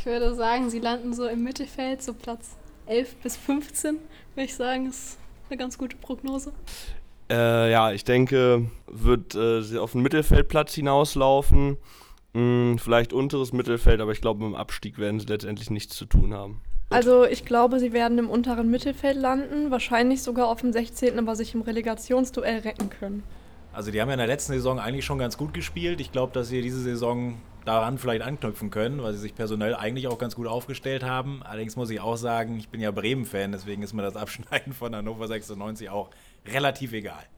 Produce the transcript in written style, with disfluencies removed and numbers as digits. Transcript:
würde sagen, sie landen so im Mittelfeld, so Platz 11 bis 15, würde ich sagen, ist eine ganz gute Prognose. Ja, ich denke, wird sie auf den Mittelfeldplatz hinauslaufen. Vielleicht unteres Mittelfeld, aber ich glaube, mit dem Abstieg werden sie letztendlich nichts zu tun haben. Also ich glaube, sie werden im unteren Mittelfeld landen, wahrscheinlich sogar auf dem 16., aber sich im Relegationsduell retten können. Also die haben ja in der letzten Saison eigentlich schon ganz gut gespielt. Ich glaube, dass sie diese Saison daran vielleicht anknüpfen können, weil sie sich personell eigentlich auch ganz gut aufgestellt haben. Allerdings muss ich auch sagen, ich bin ja Bremen-Fan, deswegen ist mir das Abschneiden von Hannover 96 auch relativ egal.